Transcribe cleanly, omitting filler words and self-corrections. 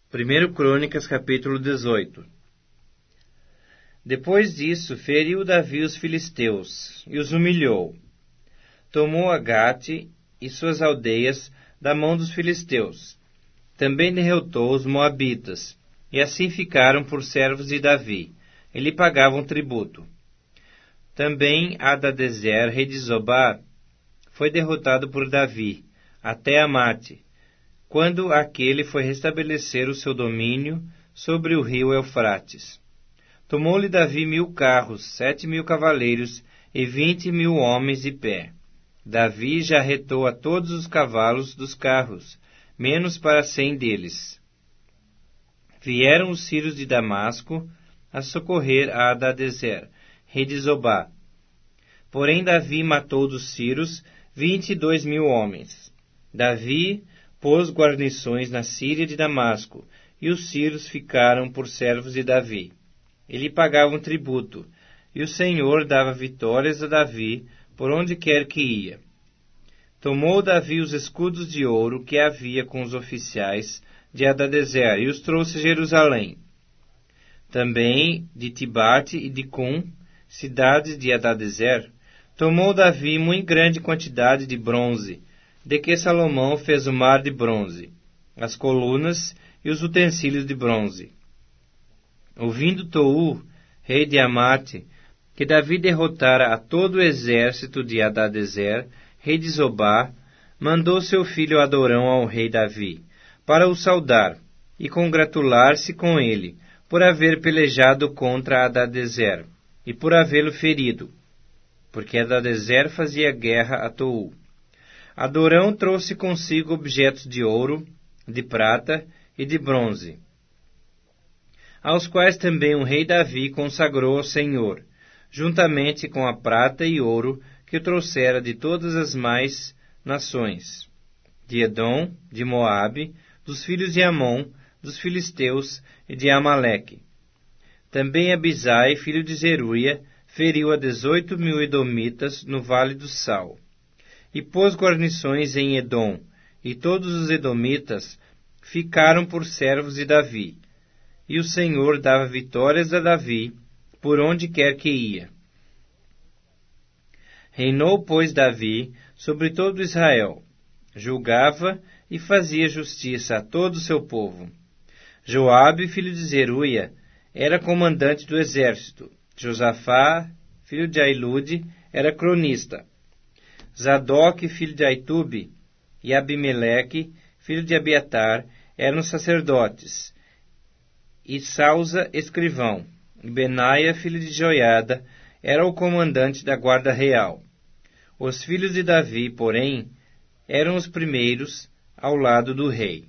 1 Crônicas, capítulo 18. Depois disso, feriu Davi os filisteus e os humilhou. Tomou Agate e suas aldeias da mão dos filisteus. Também derrotou os moabitas, e assim ficaram por servos de Davi, e lhe pagavam tributo. Também Hadadezer, rei de Zobá, foi derrotado por Davi, até Amate, quando aquele foi restabelecer o seu domínio sobre o rio Eufrates. Tomou-lhe Davi 1000 carros, 7.000 cavaleiros e 20.000 homens de pé. Davi já arretou a todos os cavalos dos carros, menos para 100 deles. Vieram os sírios de Damasco a socorrer a Hadadezer, rei de Zobá. Porém Davi matou dos sírios 22.000 homens. Davi pôs guarnições na Síria de Damasco, e os sírios ficaram por servos de Davi. Ele pagava um tributo, e o Senhor dava vitórias a Davi por onde quer que ia. Tomou Davi os escudos de ouro que havia com os oficiais de Hadadezer e os trouxe a Jerusalém. Também de Tibate e de Cum, cidades de Hadadezer, tomou Davi muito grande quantidade de bronze, de que Salomão fez o mar de bronze, as colunas e os utensílios de bronze. Ouvindo Tou, rei de Amate, que Davi derrotara a todo o exército de Hadadezer, rei de Zobá, mandou seu filho Adorão ao rei Davi, para o saudar e congratular-se com ele, por haver pelejado contra Hadadezer, e por havê-lo ferido, porque Hadadezer fazia guerra a Tou. Adorão trouxe consigo objetos de ouro, de prata e de bronze, aos quais também o rei Davi consagrou ao Senhor, juntamente com a prata e ouro que trouxera de todas as mais nações, de Edom, de Moabe, dos filhos de Amon, dos filisteus e de Amaleque. Também Abisai, filho de Zeruia, feriu a 18.000 edomitas no Vale do Sal, e pôs guarnições em Edom, e todos os edomitas ficaram por servos de Davi. E o Senhor dava vitórias a Davi, por onde quer que ia. Reinou, pois, Davi sobre todo Israel, julgava e fazia justiça a todo o seu povo. Joabe, filho de Zeruia, era comandante do exército. Josafá, filho de Ailude, era cronista. Zadok, filho de Aitube, e Abimeleque, filho de Abiatar, eram sacerdotes. E Sausa, escrivão, e Benaia, filho de Joiada, era o comandante da guarda real. Os filhos de Davi, porém, eram os primeiros ao lado do rei.